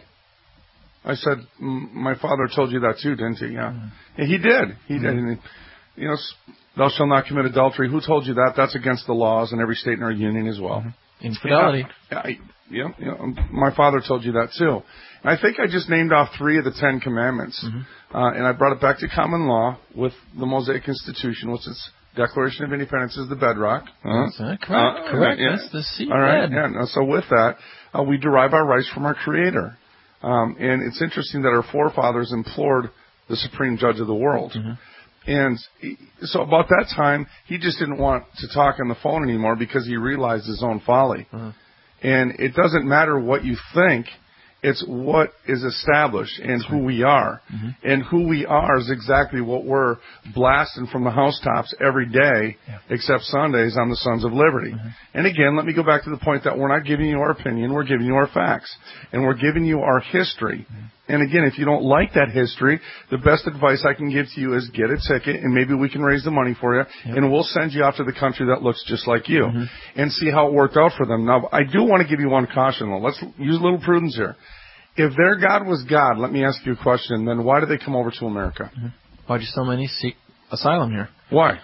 I said, my father told you that too, didn't he? Yeah. Mm. Yeah, he did. He mm. did. And he, you know, thou shalt not commit adultery. Who told you that? That's against the laws in every state in our union as well. Mm-hmm. Infidelity. Yeah, I, yeah, yeah, my father told you that too. And I think I just named off three of the Ten Commandments. Mm-hmm. Uh, and I brought it back to common law with the Mosaic Institution, which is Declaration of Independence is the bedrock. Uh, That's correct. Uh, correct. Yeah. That's the seed. All right. Yeah. No, so with that, uh, we derive our rights from our Creator. Um, and it's interesting that our forefathers implored the Supreme Judge of the world. Mm-hmm. And he, so about that time, he just didn't want to talk on the phone anymore because he realized his own folly. Mm-hmm. And it doesn't matter what you think. It's what is established and who we are. Mm-hmm. And who we are is exactly what we're blasting from the housetops every day, yeah. except Sundays on the Sons of Liberty. Mm-hmm. And again, let me go back to the point that we're not giving you our opinion, we're giving you our facts. And we're giving you our history. Mm-hmm. And again, if you don't like that history, the best advice I can give to you is get a ticket, and maybe we can raise the money for you, yep. and we'll send you off to the country that looks just like you, mm-hmm. and see how it worked out for them. Now, I do want to give you one caution, though. Let's use a little prudence here. If their God was God, let me ask you a question, then why did they come over to America? Mm-hmm. Why do so many seek asylum here? Why?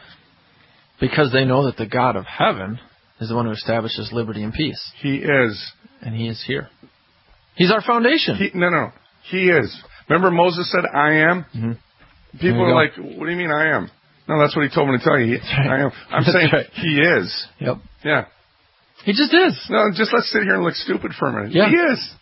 Because they know that the God of heaven is the one who establishes liberty and peace. He is. And he is here. He's our foundation. He, no, no. He is. Remember Moses said, I am? Mm-hmm. People are like, what do you mean I am? No, that's what he told me to tell you. He, right. I am. I'm that's saying right. he is. Yep. Yeah. He just is. No, just let's sit here and look stupid for a minute. Yeah. He is.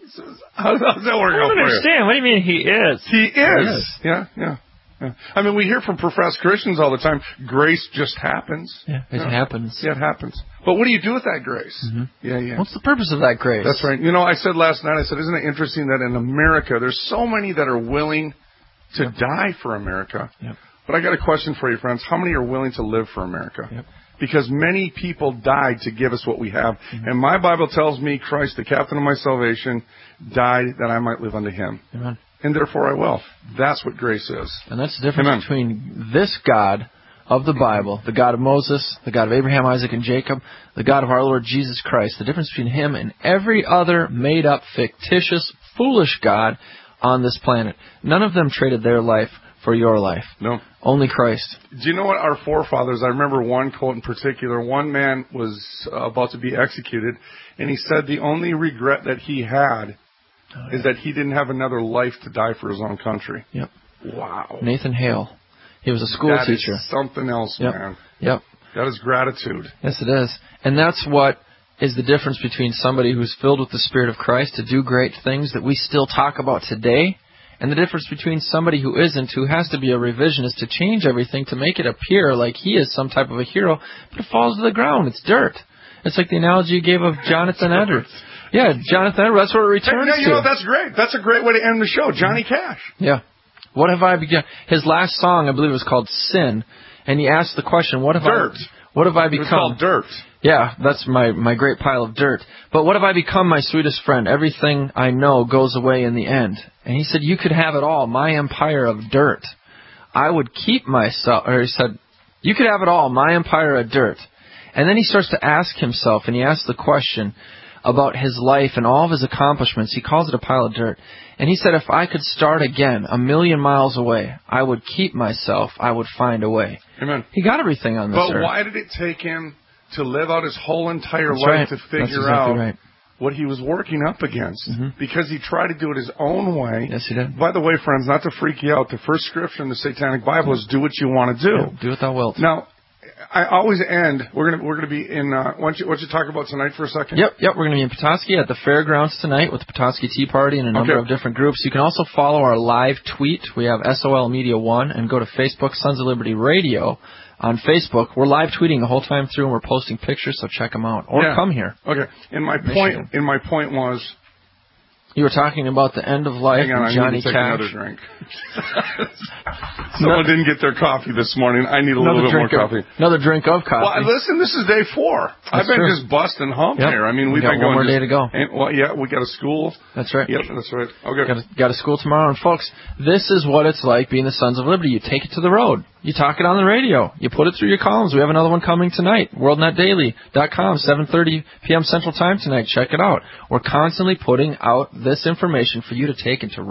How does that work I don't out for understand. you? What do you mean he is? He is. He is. Yeah, yeah. Yeah. I mean, we hear from professed Christians all the time, grace just happens. Yeah, it yeah. happens. Yeah, it happens. But what do you do with that grace? Mm-hmm. Yeah, yeah. What's the purpose of that grace? That's right. You know, I said last night, I said, isn't it interesting that in America, there's so many that are willing to yep. die for America. Yep. But I got a question for you, friends. How many are willing to live for America? Yep. Because many people died to give us what we have. Mm-hmm. And my Bible tells me Christ, the captain of my salvation, died that I might live unto him. Amen. And therefore I will. That's what grace is. And that's the difference Amen. between this God of the Bible, the God of Moses, the God of Abraham, Isaac, and Jacob, the God of our Lord Jesus Christ. The difference between him and every other made-up, fictitious, foolish God on this planet. None of them traded their life for your life. No. Only Christ. Do you know what our forefathers, I remember one quote in particular, one man was uh, about to be executed, and he said the only regret that he had oh, yeah. is that he didn't have another life to die for his own country. Yep. Wow. Nathan Hale. He was a school that teacher. Is something else, yep. man. Yep. That is gratitude. Yes, it is. And that's what is the difference between somebody who's filled with the Spirit of Christ to do great things that we still talk about today, and the difference between somebody who isn't, who has to be a revisionist to change everything to make it appear like he is some type of a hero, but it falls to the ground. It's dirt. It's like the analogy you gave of Jonathan Edwards. Yeah, Jonathan Edwards, that's what it returns hey, yeah, you to. know, that's great. That's a great way to end the show. Johnny Cash. Yeah. What have I begun? His last song, I believe, was called Sin, and he asked the question, what have dirt. I... What have I become? It's called dirt. Yeah, that's my, my great pile of dirt. But what have I become, my sweetest friend? Everything I know goes away in the end. And he said, you could have it all, my empire of dirt. I would keep myself, or he said, you could have it all, my empire of dirt. And then he starts to ask himself, and he asks the question about his life and all of his accomplishments. He calls it a pile of dirt. And he said, if I could start again a million miles away, I would keep myself, I would find a way. Amen. He got everything on this but earth. But why did it take him to live out his whole entire That's life right. to figure That's exactly out right. what he was working up against? Mm-hmm. Because he tried to do it his own way. Yes, he did. By the way, friends, not to freak you out, the first scripture in the Satanic Bible is do what you want to do. Yeah, do what thou wilt. Now, I always end. We're gonna we're gonna be in. Uh, why don't you, why don't you talk about tonight for a second? Yep, yep. We're gonna be in Petoskey at the fairgrounds tonight with the Petoskey Tea Party and a number okay. of different groups. You can also follow our live tweet. We have S O L Media One, and go to Facebook, Sons of Liberty Radio on Facebook. We're live tweeting the whole time through, and we're posting pictures, so check them out or yeah. come here. Okay. And my Michigan. point. And my point was. You were talking about the end of life Hang on, and I Johnny need to take Cash. another drink. Someone didn't get their coffee this morning. I need a another little bit more of, coffee. Another drink of coffee. Well, listen, this is day four. That's I've been true. just busting hump yep. here. I mean, we've we got been one going more just, day to go. And, well, yeah, we got a school. That's right. Yep, that's right. Okay. Got a, got a school tomorrow, and folks, this is what it's like being the Sons of Liberty. You take it to the road. You talk it on the radio. You put it through your columns. We have another one coming tonight. world net daily dot com, seven thirty p.m. Central Time tonight. Check it out. We're constantly putting out this information for you to take and to run with.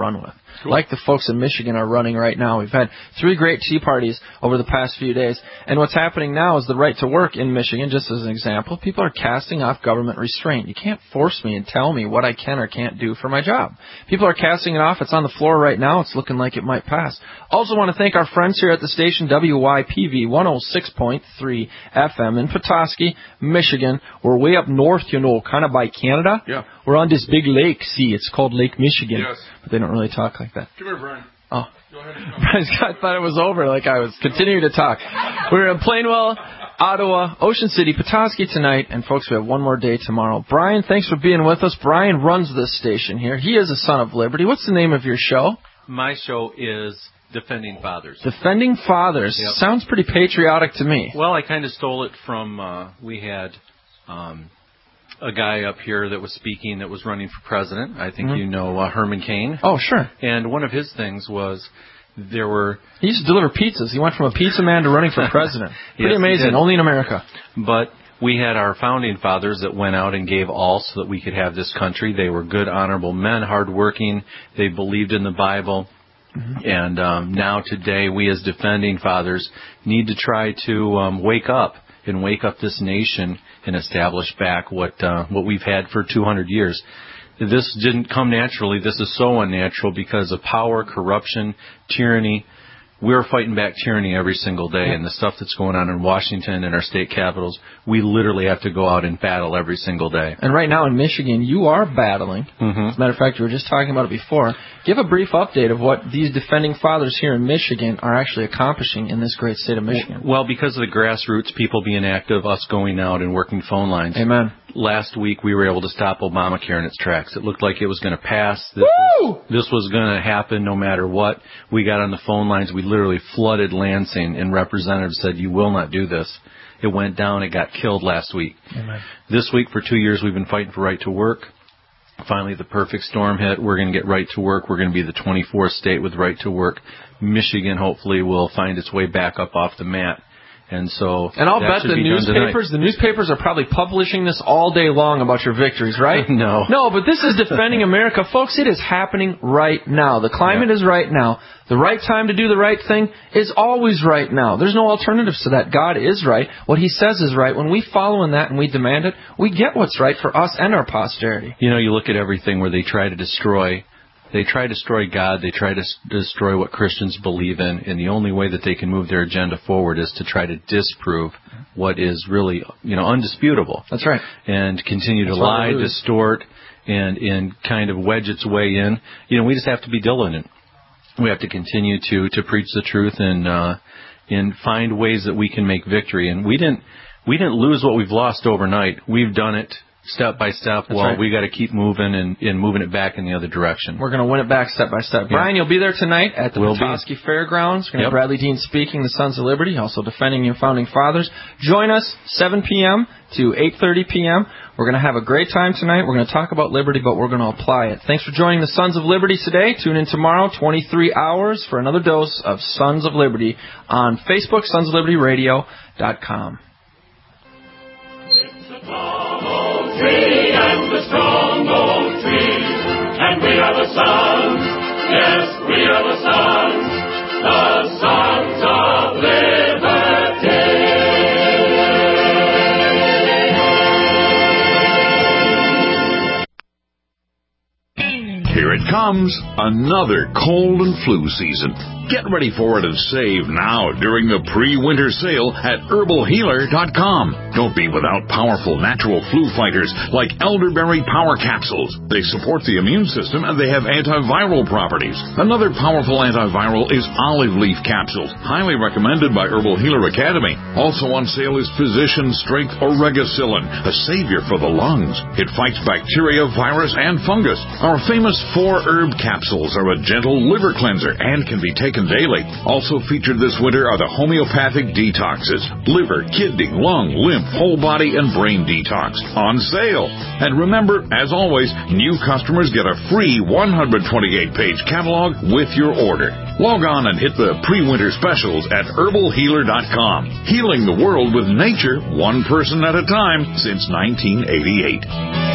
Cool. Like the folks in Michigan are running right now. We've had three great Tea Parties over the past few days. And what's happening now is the right to work in Michigan, just as an example. People are casting off government restraint. You can't force me and tell me what I can or can't do for my job. People are casting it off. It's on the floor right now. It's looking like it might pass. Also want to thank our friends here at the station, W Y P V one oh six point three F M in Petoskey, Michigan. We're way up north, you know, kind of by Canada. Yeah. We're on this big lake. See, it's called Lake Michigan. Yes. But they don't really talk like that. Come here, Brian. Oh. Go ahead. I thought it was over, like I was continuing to talk. We're in Plainwell, Ottawa, Ocean City, Petoskey tonight, and folks, we have one more day tomorrow. Brian, thanks for being with us. Brian runs this station here. He is a Son of Liberty. What's the name of your show? My show is Defending Fathers. Defending Fathers. Yep. Sounds pretty patriotic to me. Well, I kind of stole it from, uh, we had um, a guy up here that was speaking that was running for president. I think Mm-hmm. you know uh, Herman Cain. Oh, sure. And one of his things was there were... He used to deliver pizzas. He went from a pizza man to running for president. Pretty Yes, amazing. Only in America. But we had our founding fathers that went out and gave all so that we could have this country. They were good, honorable men, hardworking. They believed in the Bible. Mm-hmm. And um, now today we as defending fathers need to try to um, wake up and wake up this nation and establish back what uh, what we've had for two hundred years. This didn't come naturally. This is so unnatural because of power, corruption, tyranny. We're fighting back tyranny every single day, and the stuff that's going on in Washington and our state capitals, we literally have to go out and battle every single day. And right now in Michigan, you are battling. Mm-hmm. As a matter of fact, you were just talking about it before. Give a brief update of what these defending fathers here in Michigan are actually accomplishing in this great state of Michigan. Well, because of the grassroots, people being active, us going out and working phone lines. Amen. Last week, we were able to stop Obamacare in its tracks. It looked like it was going to pass. This Woo! was, this was going to happen no matter what. We got on the phone lines. We literally flooded Lansing, and representatives said, you will not do this. It went down. It got killed last week. Amen. This week, for two years, we've been fighting for right to work. Finally, the perfect storm hit. We're going to get right to work. We're going to be the twenty-fourth state with right to work. Michigan, hopefully, will find its way back up off the mat. And so, and I'll bet the newspapers, the newspapers are probably publishing this all day long about your victories, right? No. No, but this is Defending America. Folks, it is happening right now. The climate yeah. is right now. The right time to do the right thing is always right now. There's no alternatives to that. God is right. What He says is right. When we follow in that and we demand it, we get what's right for us and our posterity. You know, you look at everything where they try to destroy They try to destroy God. They try to s- destroy what Christians believe in. And the only way that they can move their agenda forward is to try to disprove what is really, you know, undisputable. That's right. And continue That's to lie, distort, and, and kind of wedge its way in. You know, we just have to be diligent. We have to continue to, to preach the truth and, uh, and find ways that we can make victory. And we didn't, we didn't lose what we've lost overnight. We've done it step by step. That's well, right. we got to keep moving and, and moving it back in the other direction. We're going to win it back step by step. Yeah. Brian, you'll be there tonight at the We'll Petoskey Fairgrounds. We're going to Yep. have Bradley Dean speaking, the Sons of Liberty, also defending your founding fathers. Join us seven p.m. to eight thirty p.m. We're going to have a great time tonight. We're going to talk about liberty, but we're going to apply it. Thanks for joining the Sons of Liberty today. Tune in tomorrow, twenty-three hours, for another dose of Sons of Liberty on Facebook, sons of liberty radio dot com. Tree and the strong old tree, and we are the sons, yes, we are the sons, the sons of liberty. Here it comes, another cold and flu season. Get ready for it and save now during the pre-winter sale at herbal healer dot com. Don't be without powerful natural flu fighters like elderberry power capsules. They support the immune system and they have antiviral properties. Another powerful antiviral is olive leaf capsules, highly recommended by Herbal Healer Academy. Also on sale is Physician Strength Oregacillin, a savior for the lungs. It fights bacteria, virus, and fungus. Our famous four herb capsules are a gentle liver cleanser and can be taken daily. Also featured this winter are the homeopathic detoxes, liver, kidney, lung, lymph, whole body, and brain detox on sale. And remember, as always, new customers get a free one hundred twenty-eight page catalog with your order. Log on and hit the pre-winter specials at herbal healer dot com. Healing the world with nature, one person at a time, since nineteen eighty-eight.